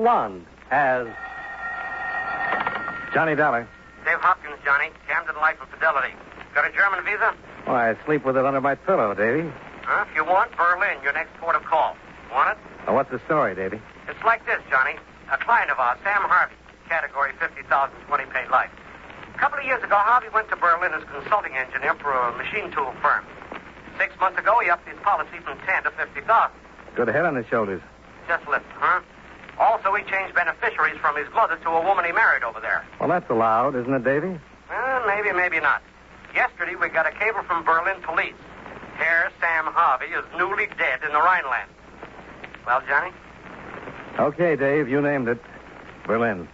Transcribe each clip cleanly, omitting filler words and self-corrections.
blonde as Johnny Dollar. Dave Hopkins, Johnny. Camden Life and Fidelity. Got a German visa? Why, I sleep with it under my pillow, Davy. If you want, Berlin, your next port of call. Want it? Now, what's the story, Davy? It's like this, Johnny. A client of ours, Sam Harvey, category 50,000, 20 paid life. A couple of years ago, Harvey went to Berlin as consulting engineer for a machine tool firm. 6 months ago, he upped his policy from 10 to 50,000. Good head on his shoulders. Just listen, huh? Also, he changed beneficiaries from his mother to a woman he married over there. Well, that's allowed, isn't it, Davy? Well, maybe, maybe not. Yesterday, we got a cable from Berlin police. Herr Sam Harvey is newly dead in the Rhineland. Well, Johnny? Okay, Dave, you named it. Berlin.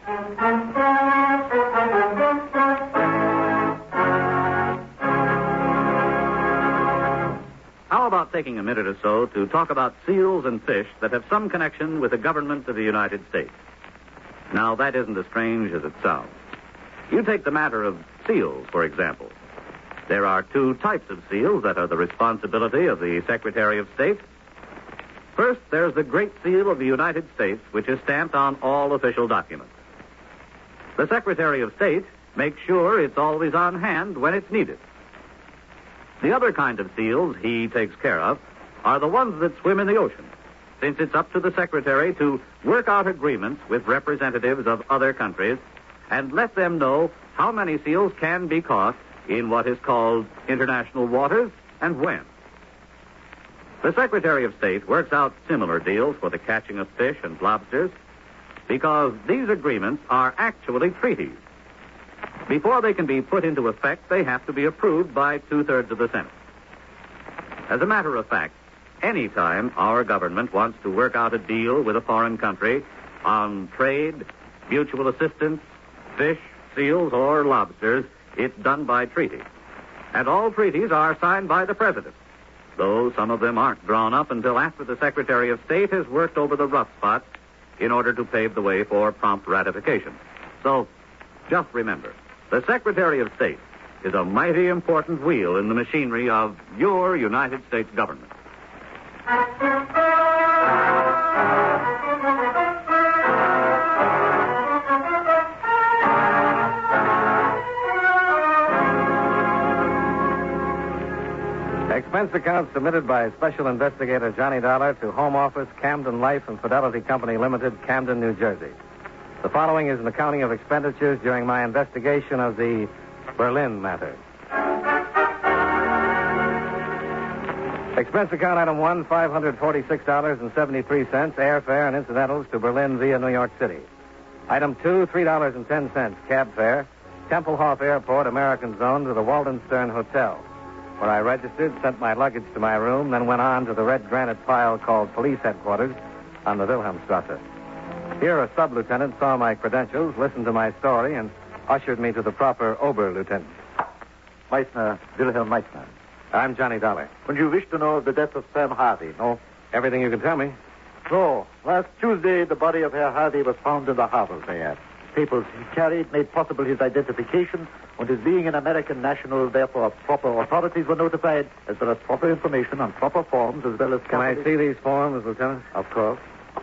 How about taking a minute or so to talk about seals and fish that have some connection with the government of the United States? Now, that isn't as strange as it sounds. You take the matter of seals, for example. There are two types of seals that are the responsibility of the Secretary of State. First, there's the Great Seal of the United States, which is stamped on all official documents. The Secretary of State makes sure it's always on hand when it's needed. The other kind of seals he takes care of are the ones that swim in the ocean, since it's up to the Secretary to work out agreements with representatives of other countries and let them know how many seals can be caught in what is called international waters and when. The Secretary of State works out similar deals for the catching of fish and lobsters because these agreements are actually treaties. Before they can be put into effect, they have to be approved by 2/3 of the Senate. As a matter of fact, any time our government wants to work out a deal with a foreign country on trade, mutual assistance, fish, seals, or lobsters, it's done by treaty. And all treaties are signed by the President, though some of them aren't drawn up until after the Secretary of State has worked over the rough spots in order to pave the way for prompt ratification. So, just remember, the Secretary of State is a mighty important wheel in the machinery of your United States government. Expense account submitted by Special Investigator Johnny Dollar to Home Office, Camden Life and Fidelity Company Limited, Camden, New Jersey. The following is an accounting of expenditures during my investigation of the Berlin matter. Expense account item 1, $546.73, airfare and incidentals to Berlin via New York City. Item 2, $3.10, cab fare, Tempelhof Airport, American Zone, to the Waldenstern Hotel, where I registered, sent my luggage to my room, then went on to the red granite pile called Police Headquarters on the Wilhelmstrasse. Here, a sub-lieutenant saw my credentials, listened to my story, and ushered me to the proper Oberlieutenant. Meissner, Wilhelm Meissner. I'm Johnny Dollar. When you wish to know of the death of Sam Harvey, no? Everything you can tell me. So, last Tuesday, the body of Herr Harvey was found in the harbor there. Papers he carried made possible his identification, and his being an American national, therefore proper authorities were notified, as well as proper information on proper forms, as well as... Can I see these forms, Lieutenant? Of course.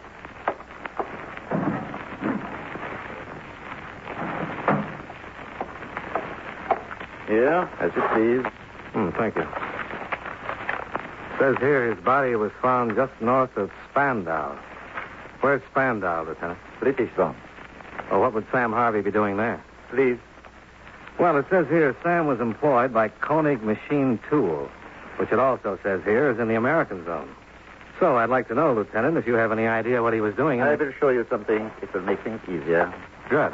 Here, as you please. Thank you. Says here his body was found just north of Spandau. Where's Spandau, Lieutenant? British zone. Well, what would Sam Harvey be doing there? Please. Well, it says here Sam was employed by Koenig Machine Tool, which it also says here is in the American Zone. So I'd like to know, Lieutenant, if you have any idea what he was doing. I will show you something. It will make things easier. Good.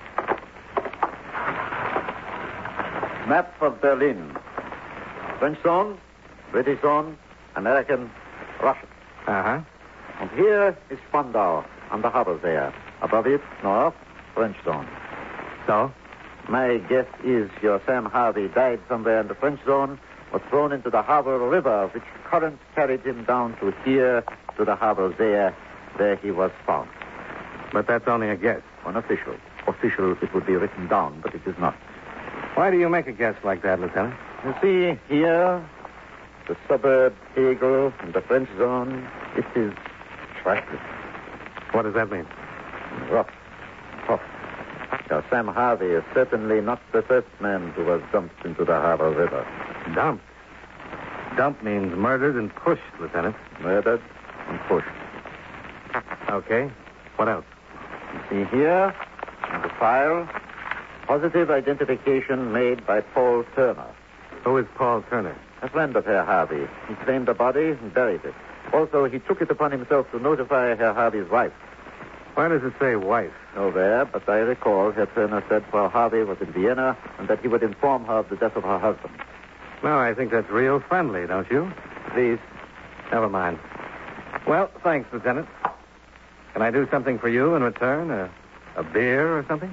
Map of Berlin. French zone, British zone, American, Russian. Uh-huh. And here is Spandau, on the harbor there. Above it, north, French zone. So? My guess is your Sam Harvey died somewhere in the French zone, was thrown into the harbor river, which current carried him down to here, to the harbor there, where he was found. But that's only a guess. Unofficial. Official, it would be written down, but it is not. Why do you make a guess like that, Lieutenant? You see, here, the suburb Hegel and the French zone, it is trifling. What does that mean? Rough. Tough. Now, Sam Harvey is certainly not the first man who was dumped into the Harbor River. Dumped? Dump means murdered and pushed, Lieutenant. Murdered and pushed. Okay. What else? You see here, in the file, positive identification made by Paul Turner. Who is Paul Turner? A friend of Herr Harvey. He claimed the body and buried it. Also, he took it upon himself to notify Herr Harvey's wife. Why does it say wife? Nowhere, but I recall Herr Turner said Frau Harvey was in Vienna and that he would inform her of the death of her husband. No, I think that's real friendly, don't you? Please. Never mind. Well, thanks, Lieutenant. Can I do something for you in return? A beer or something?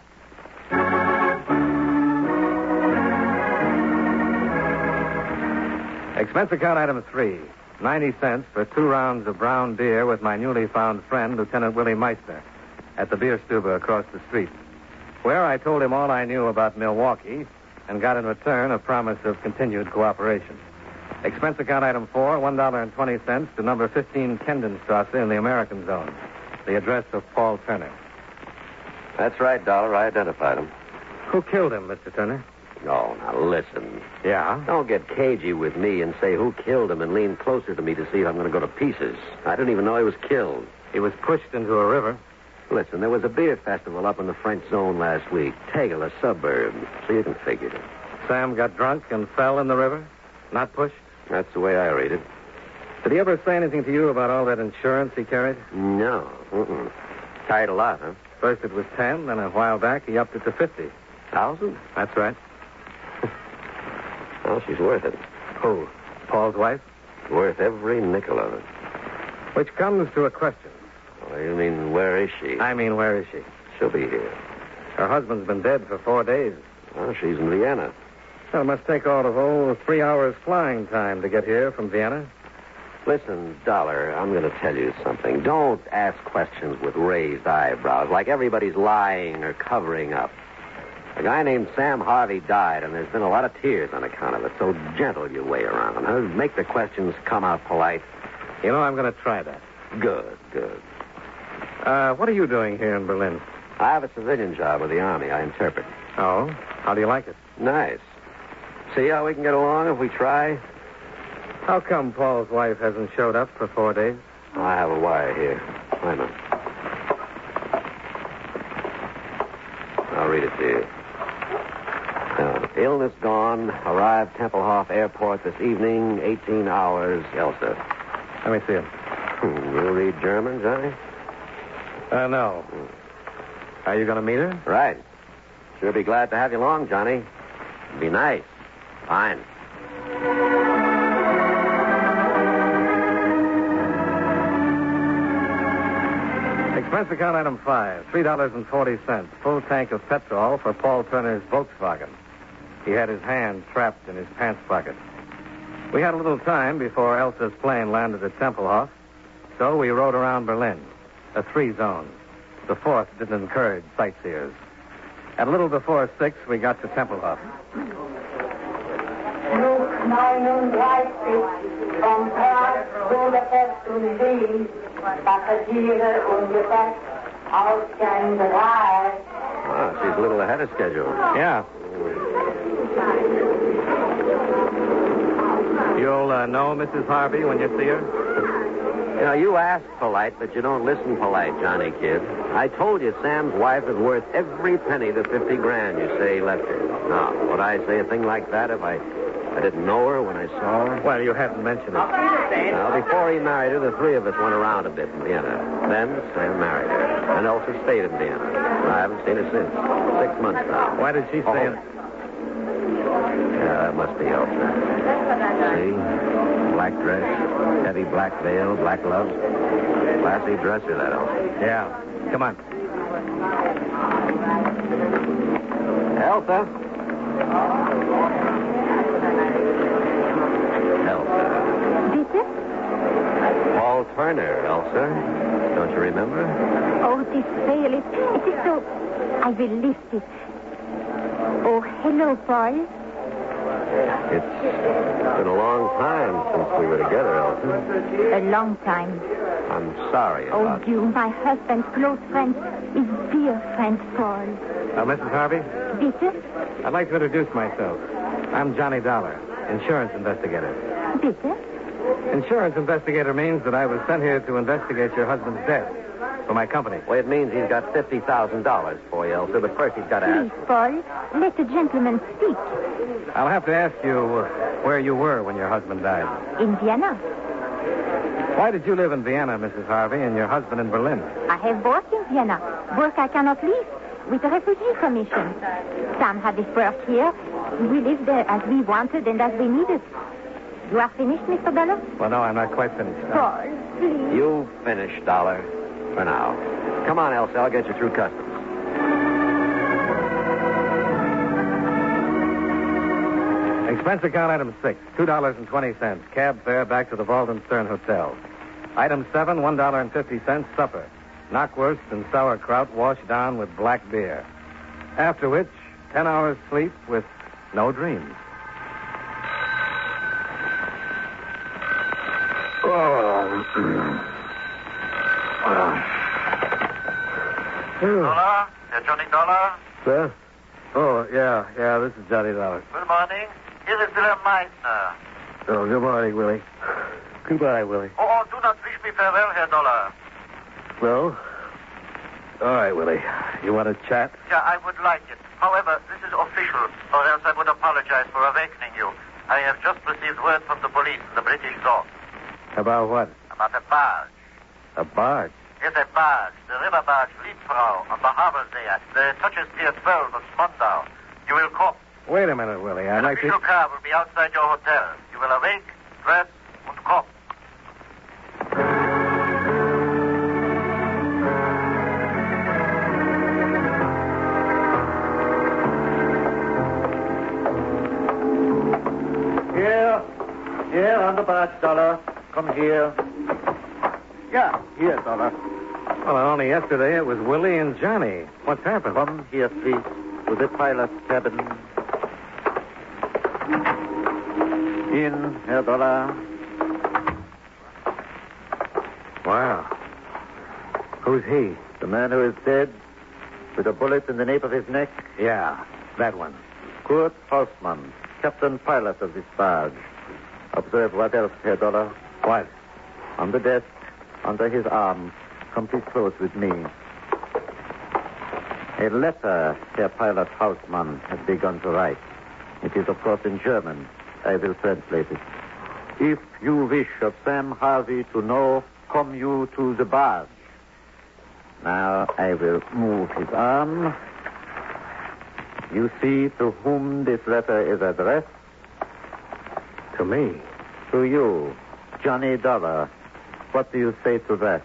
Expense account item 3. 90 cents for 2 rounds of brown beer with my newly found friend, Lieutenant Willie Meister, at the beer stube across the street, where I told him all I knew about Milwaukee and got in return a promise of continued cooperation. Expense account item 4, $1.20 to number 15 Kendenstrasse in the American Zone. The address of Paul Turner. That's right, Dollar. I identified him. Who killed him, Mr. Turner? Oh, now listen. Yeah? Don't get cagey with me and say who killed him and lean closer to me to see if I'm going to go to pieces. I didn't even know he was killed. He was pushed into a river. Listen, there was a beer festival up in the French Zone last week. Tegel, a suburb. So you can figure it. Sam got drunk and fell in the river? Not pushed? That's the way I read it. Did he ever say anything to you about all that insurance he carried? No. Tied a lot, huh? First it was 10, then a while back he upped it to 50,000? That's right. Well, she's worth it. Who? Paul's wife? Worth every nickel of it. Which comes to a question. Oh, you mean, where is she? I mean, where is she? She'll be here. Her husband's been dead for 4 days. Well, she's in Vienna. Well, it must take all of, 3 hours flying time to get here from Vienna. Listen, Dollar, I'm going to tell you something. Don't ask questions with raised eyebrows, like everybody's lying or covering up. A guy named Sam Harvey died, and there's been a lot of tears on account of it, so gentle your way around. Huh? Make the questions come out polite. You know, I'm going to try that. Good. What are you doing here in Berlin? I have a civilian job with the Army. I interpret. Oh? How do you like it? Nice. See how we can get along if we try? How come Paul's wife hasn't showed up for 4 days? I have a wire here. Wait a minute. I'll read it to you. Illness gone. Arrived Tempelhof Airport this evening. 18 hours. Elsa. Let me see it. You read German, Johnny? No. Are you going to meet her? Right. Sure be glad to have you along, Johnny. Be nice. Fine. Expense account item 5, $3.40. Full tank of petrol for Paul Turner's Volkswagen. He had his hand trapped in his pants pocket. We had a little time before Elsa's plane landed at Tempelhof, so we rode around Berlin, a 3-zone. The 4th didn't encourage sightseers. At a little before 6, we got to Tempelhof. Flug 39 vom Prag, Budapest und Wien. Passagiere ungefähr Ausgang 3. Ah, she's a little ahead of schedule. Yeah. You'll know Mrs. Harvey when you see her? You know, you ask polite, but you don't listen polite, Johnny kid. I told you Sam's wife is worth every penny the 50 grand you say he left her. Now, would I say a thing like that if I didn't know her when I saw her? Well, you hadn't mentioned it. Now, before he married her, the 3 of us went around a bit in Vienna. Then Sam married her. And Elsa stayed in Vienna. I haven't seen her since. 6 months now. Why did she stay in? Yeah, that must be Elsa. See? Black dress, heavy black veil, black gloves. Classy dresser, that Elsa. Yeah. Come on. Elsa? Bitte? Paul Turner, Elsa. Don't you remember? Oh, this veil, it is so... I will lift it. Oh, hello, Paul. It's been a long time since we were together, Elsa. A long time. I'm sorry Oh, about you, my husband's close friend is dear friend Paul. Mrs. Harvey, Bitte? I'd like to introduce myself. I'm Johnny Dollar, insurance investigator. Bitte? Insurance investigator means that I was sent here to investigate your husband's death for my company. Well, it means he's got $50,000 for you, Elsa, but first he's got to Please, ask. Paul, let the gentleman speak. I'll have to ask you where you were when your husband died. In Vienna. Why did you live in Vienna, Mrs. Harvey, and your husband in Berlin? I have worked in Vienna. Work I cannot leave. With the Refugee Commission. Sam had his work here. We lived there as we wanted and as we needed. You are finished, Mr. Dollar? Well, no, I'm not quite finished. No. Paul, please. You finish, Dollar, for now. Come on, Elsa, I'll get you through customs. Expense account item 6, $2.20. Cab fare back to the Walden Stern Hotel. Item 7, $1.50 supper. Knockwurst and sauerkraut washed down with black beer. After which, 10 hours sleep with no dreams. Dollar? Johnny Dollar? Sir? Oh, yeah, this is Johnny Dollar. Good morning. Here is Wilhelm Meissner. Oh, good morning, Willie. Goodbye, Willie. Oh, do not wish me farewell, Herr Dollar. No? All right, Willie. You want to chat? Yeah, I would like it. However, this is official, or else I would apologize for awakening you. I have just received word from the police in the British zone About what? about a barge. A barge? Yes, a barge. The river barge Liebfrau on the harbor there. The touches Pier 12 of Spandau. You will come. Wait a minute, Willie. I'd An like official to... car will be outside your hotel. You will awake, dress, and come. Here, on the barge, Dollar. Come here. Yeah, here, Dollar. Well, only yesterday it was Willie and Johnny. What's happened? Come here, please, to the pilot's cabin. In, Herr Dollar. Wow. Who's he? The man who is dead, with a bullet in the nape of his neck. Yeah, that one. Kurt Hausmann, captain pilot of this barge. Observe what else, Herr Dollar. What? On the desk, under his arm. Come please close with me. A letter Herr Pilot Hausmann has begun to write. It is, of course, in German. I will translate it. If you wish of Sam Harvey to know, come you to the barge. Now I will move his arm. You see to whom this letter is addressed? To me. To you, Johnny Dollar. What do you say to that?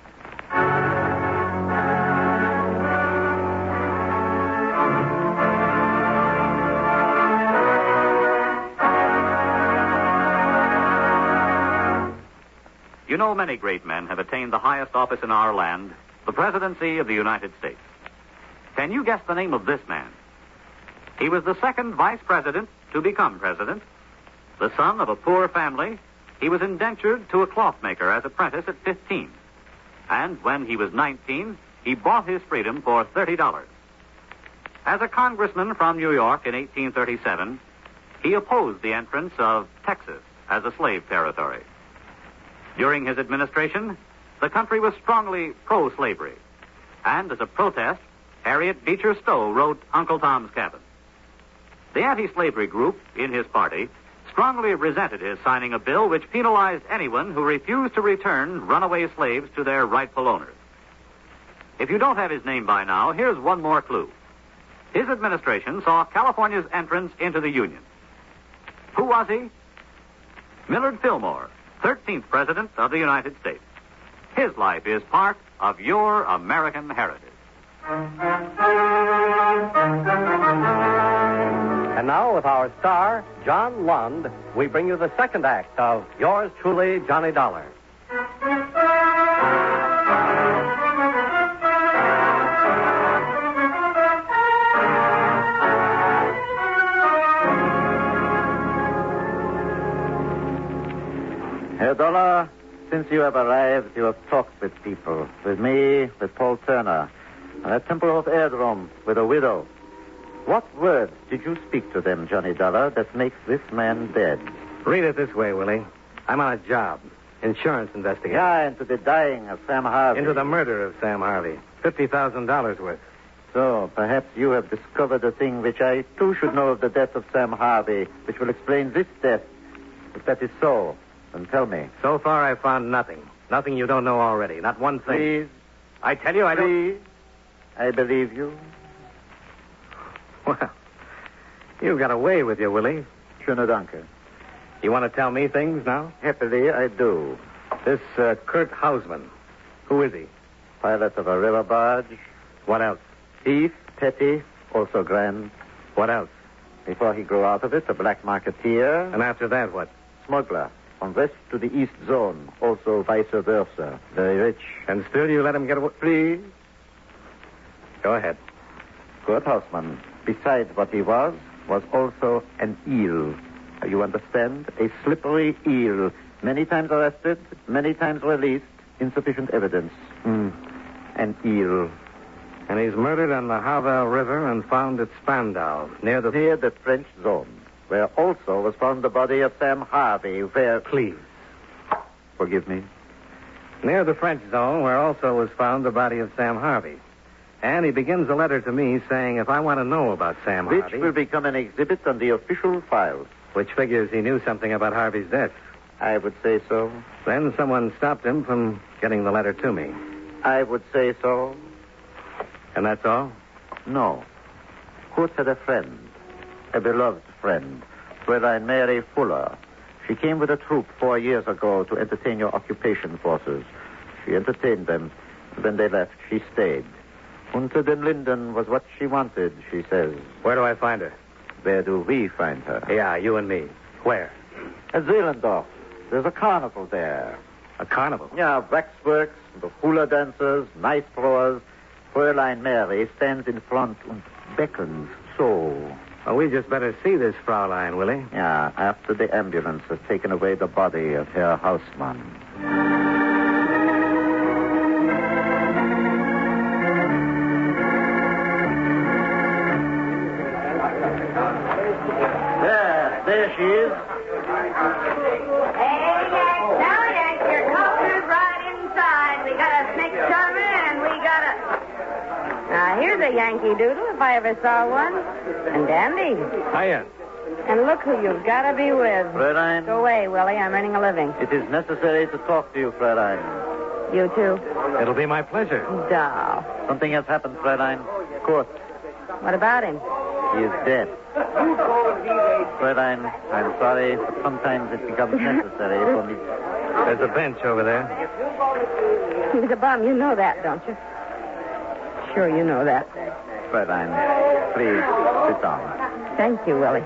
You know, many great men have attained the highest office in our land, the presidency of the United States. Can you guess the name of this man? He was the second vice president to become president. The son of a poor family, he was indentured to a clothmaker as apprentice at 15. And when he was 19, he bought his freedom for $30. As a congressman from New York in 1837, he opposed the entrance of Texas as a slave territory. During his administration, the country was strongly pro-slavery. And as a protest, Harriet Beecher Stowe wrote Uncle Tom's Cabin. The anti-slavery group in his party strongly resented his signing a bill which penalized anyone who refused to return runaway slaves to their rightful owners. If you don't have his name by now, here's one more clue. His administration saw California's entrance into the Union. Who was he? Millard Fillmore, 13th President of the United States. His life is part of your American heritage. And now, with our star, John Lund, we bring you the second act of Yours Truly, Johnny Dollar. Herr Dollar, since Since you have arrived, you have talked with people. With me, with Paul Turner. And at Templehof Aerodrome, with a widow. What words did you speak to them, Johnny Dollar, that makes this man dead? Read it this way, Willie. I'm on a job. Insurance investigation. Yeah, into the dying of Sam Harvey. Into the murder of Sam Harvey. $50,000 worth. So, perhaps you have discovered a thing which I, too, should know of the death of Sam Harvey, which will explain this death. If that is so, then tell me. So far, I've found nothing. Nothing you don't know already. Not one thing. Please. I tell you, I don't... Please. I believe you. Well, you've got a way with you, Willie. Schöne Danke. You want to tell me things now? Happily, I do. This Kurt Hausman. Who is he? Pilot of a river barge. What else? Thief, petty, also grand. What else? Before he grew out of it, a black marketeer. And after that, what? Smuggler. From west to the east zone. Also vice versa. Very rich. And still you let him get away? Please. Go ahead. Kurt Hausman, besides what he was also an eel. You understand? A slippery eel. Many times arrested, many times released. Insufficient evidence. An eel. And he's murdered on the Havel River and found at Spandau, near the French zone, where also was found the body of Sam Harvey, where... Please. Forgive me. Near the French zone, where also was found the body of Sam Harvey. And he begins a letter to me saying if I want to know about Sam Which Harvey... will become an exhibit on the official files. Which figures he knew something about Harvey's death. I would say so. Then someone stopped him from getting the letter to me. I would say so. And that's all? No. Kurt had a friend, a beloved friend, Fräulein Mary Fuller. She came with a troop 4 years ago to entertain your occupation forces. She entertained them. When they left, she stayed. Unter den Linden was what she wanted, she says. Where do I find her? Where do we find her? Yeah, you and me. Where? At Zehlendorf. There's a carnival there. A carnival? Yeah, waxworks, the hula dancers, knife throwers. Fräulein Mary stands in front and beckons so. Well, we just better see this Fraulein, Willie. Yeah, after the ambulance has taken away the body of Herr Hausmann. There she is. Hey, now, Yank, your culture's right inside. We got a snake charmer and we got a... Now, here's a Yankee Doodle, if I ever saw one. And dandy. Hiya. And look who you've got to be with. Fräulein. Go away, Willie. I'm earning a living. It is necessary to talk to you, Fräulein. You too? It'll be my pleasure. Doll. Something has happened, Fräulein. Kurt. What about him? He is dead. Fräulein, I'm sorry, but sometimes it becomes necessary for me. There's a bench over there. He's a bum. You know that, don't you? Sure you know that. Fräulein, please, sit down. Thank you, Willie.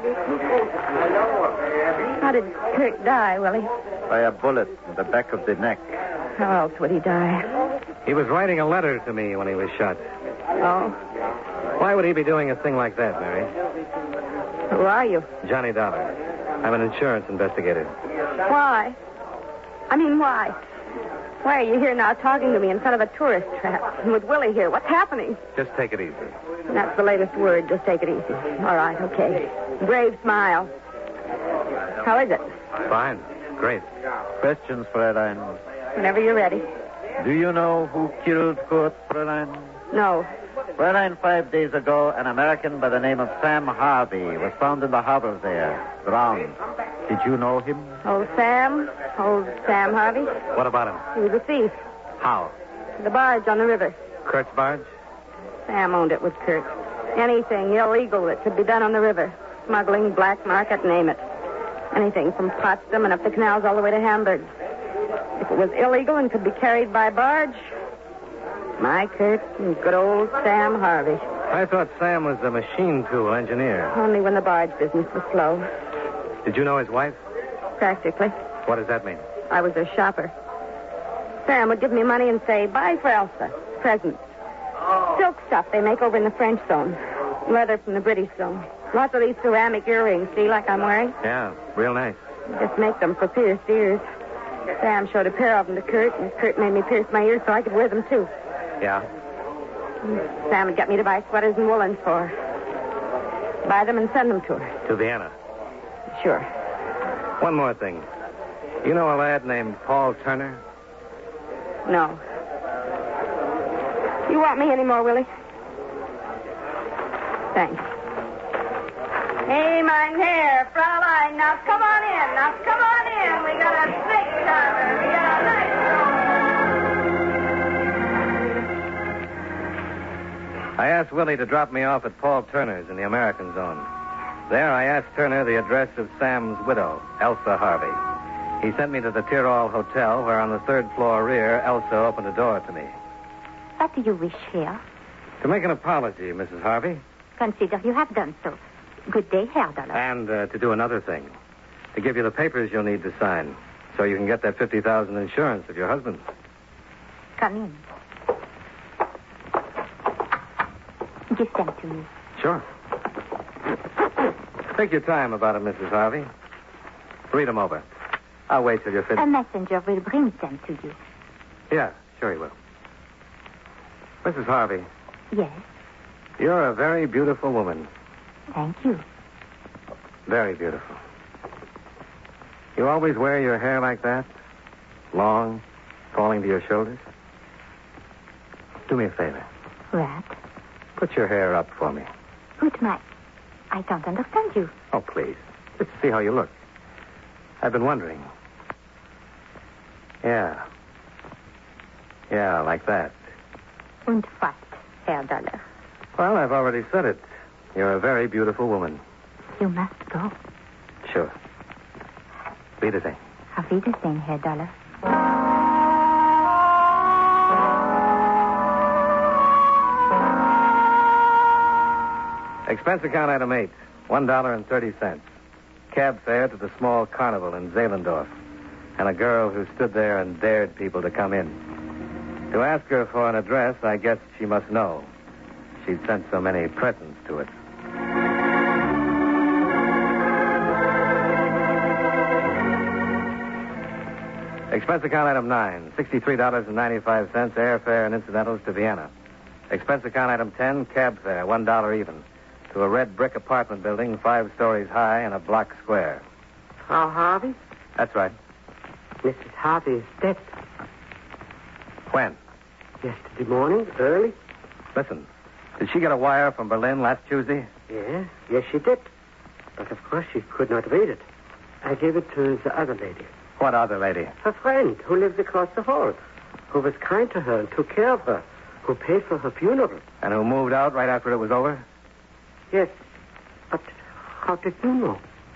How did Kirk die, Willie? By a bullet in the back of the neck. How else would he die? He was writing a letter to me when he was shot. Oh? Why would he be doing a thing like that, Mary? Who are you? Johnny Dollar. I'm an insurance investigator. Why? I mean, why? Why are you here now talking to me in front of a tourist trap? And with Willie here, what's happening? Just take it easy. That's the latest word. Just take it easy. All right, okay. Brave smile. How is it? Fine. Great. Questions, Fräulein. Whenever you're ready. Do you know who killed Kurt, Fräulein? No. Fräulein, 5 days ago, an American by the name of Sam Harvey was found in the harbor there, drowned. Did you know him? Old Sam? Old Sam Harvey? What about him? He was a thief. How? The barge on the river. Kurt's barge? Sam owned it with Kurt. Anything illegal that could be done on the river. Smuggling, black market, name it. Anything from Potsdam and up the canals all the way to Hamburg. If it was illegal and could be carried by barge, my Kurt and good old Sam Harvey. I thought Sam was a machine tool engineer. Only when the barge business was slow. Did you know his wife? Practically. What does that mean? I was their shopper. Sam would give me money and say, buy for Elsa. Presents. Silk stuff they make over in the French zone. Leather from the British zone. Lots of these ceramic earrings, see, like I'm wearing? Yeah, real nice. Just make them for pierced ears. Sam showed a pair of them to Kurt, and Kurt made me pierce my ears so I could wear them, too. Yeah? Sam had got me to buy sweaters and woolens for her. Buy them and send them to her. To Vienna. Sure. One more thing. You know a lad named Paul Turner? No. You want me anymore, Willie? Thanks. Hey, mein Herr, Fraulein, now come on in. Now come on in. We got a snake charmer. We got a nice I asked Willie to drop me off at Paul Turner's in the American Zone. There, I asked Turner the address of Sam's widow, Elsa Harvey. He sent me to the Tyrol Hotel, where on the third floor rear, Elsa opened a door to me. What do you wish here? To make an apology, Mrs. Harvey. Consider you have done so. Good day, Herr Dollar. And to do another thing. To give you the papers you'll need to sign, so you can get that $50,000 insurance of your husband's. Come in. Give them to me. Sure. Take your time about it, Mrs. Harvey. Read them over. I'll wait till you're A finished. messenger will bring them to you. Yeah, sure he will. Mrs. Harvey, Yes, you're a very beautiful woman. thank you. Very beautiful. You always wear your hair like that? Long, falling to your shoulders? Do me a favor. What? Put your hair up for me. Put my... I don't understand you. Oh, please. Just to see how you look. I've been wondering. Yeah. Yeah, like that. Und what, Herr Dollar? Well, I've already said it. You're a very beautiful woman. You must go. Sure. Wiedersehen. Auf Wiedersehen, Herr Dollar. Expense account item 8, $1.30. Cab fare to the small carnival in Zehlendorf. And a girl who stood there and dared people to come in. To ask her for an address, I guess she must know. She'd sent so many presents to it. Expense account item 9, $63.95, airfare and incidentals to Vienna. Expense account item 10, cab fare, $1 even, to a red brick apartment building 5 stories high and a block square. Frau Harvey? That's right. Mrs. Harvey is dead. When? Yesterday morning, early. Listen, did she get a wire from Berlin last Tuesday? Yes, she did. But of course she could not read it. I gave it to the other lady. What other lady? Her friend, who lives across the hall, who was kind to her and took care of her, who paid for her funeral. And who moved out right after it was over? Yes, but how did you know?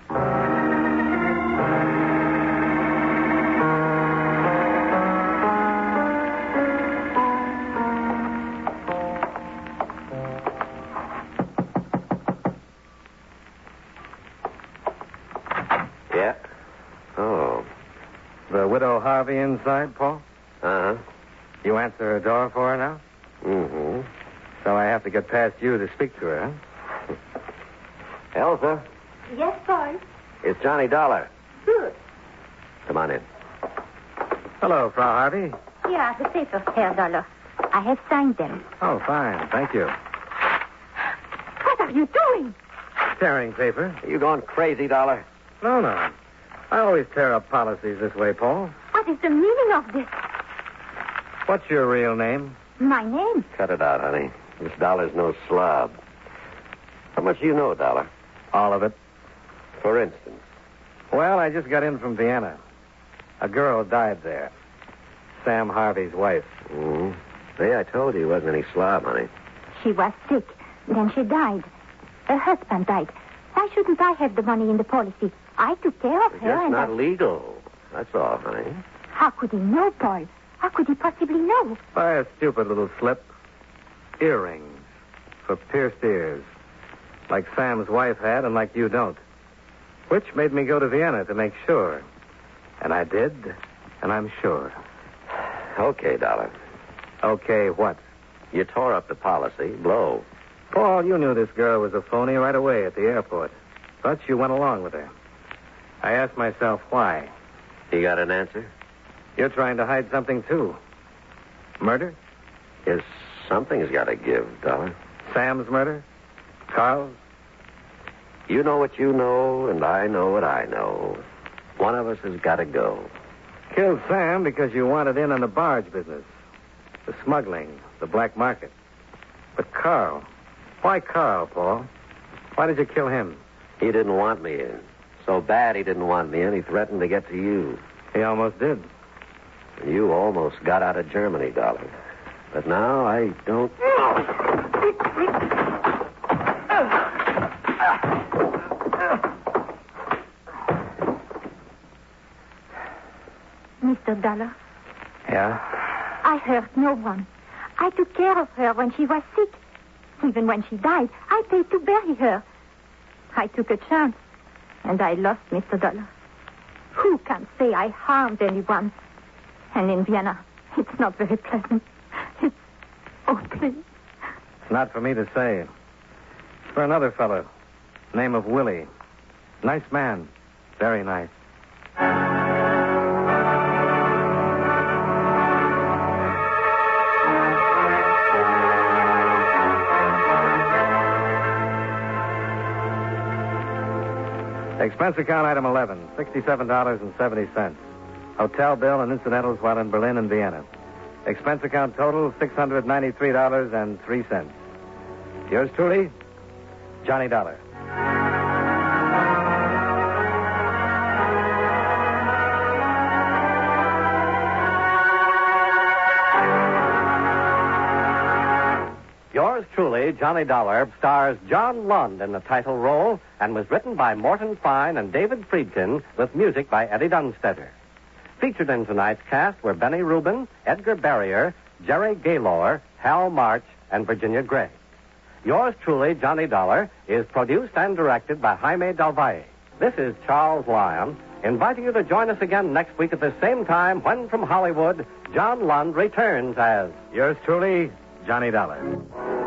Yeah? Oh. The widow Harvey inside, Paul? Uh-huh. You answer her door for her now? Mm-hmm. So I have to get past you to speak to her, huh? Elsa, Yes, Paul. it's Johnny Dollar. Good. Come on in. Hello, Frau Harvey. Here are the papers, Herr Dollar. I have signed them. Oh, fine. Thank you. What are you doing? Tearing paper? Are you going crazy, Dollar? No. I always tear up policies this way, Paul. What is the meaning of this? What's your real name? My name? Cut it out, honey. This Dollar's no slob. How much do you know, Dollar? All of it. For instance. Well, I just got in from Vienna. A girl died there. Sam Harvey's wife. Mm-hmm. See, I told you he wasn't any slob, honey. She was sick. Then she died. Her husband died. Why shouldn't I have the money in the policy? I took care of It's her just and not legal. That's all, honey. How could he know, Paul? How could he possibly know? By a stupid little slip. Earrings for pierced ears. Like Sam's wife had and like you don't. Which made me go to Vienna to make sure. And I did, and I'm sure. Okay, Dollar. Okay, what? You tore up the policy. Blow. Paul, you knew this girl was a phony right away at the airport. But you went along with her. I asked myself why. You got an answer? You're trying to hide something, too. Murder? Yes, something's got to give, Dollar. Sam's murder? Carl's? You know what you know, and I know what I know. One of us has got to go. Killed Sam because you wanted in on the barge business. The smuggling, the black market. But Carl. Why Carl, Paul? Why did you kill him? He didn't want me in. So bad he didn't want me in, he threatened to get to you. He almost did. And you almost got out of Germany, Dollar. But now I don't... Mr. Dollar, Yeah? I hurt no one. I took care of her when she was sick. Even when she died, I paid to bury her. I took a chance, and I lost Mr. Dollar. Who can say I harmed anyone? And in Vienna, it's not very pleasant. It's... Oh, please. It's not for me to say. It's for another fellow. Name of Willie. Nice man. Very nice. Expense account item 11, $67.70. Hotel bill and incidentals while in Berlin and Vienna. Expense account total, $693.03. Yours truly, Johnny Dollar. Yours truly, Johnny Dollar, stars John Lund in the title role and was written by Morton Fine and David Friedkin with music by Eddie Dunstetter. Featured in tonight's cast were Benny Rubin, Edgar Barrier, Jerry Gaylor, Hal March, and Virginia Gregg. Yours truly, Johnny Dollar, is produced and directed by Jaime Del Valle. This is Charles Lyon, inviting you to join us again next week at the same time when from Hollywood, John Lund returns as... Yours truly, Johnny Dollar.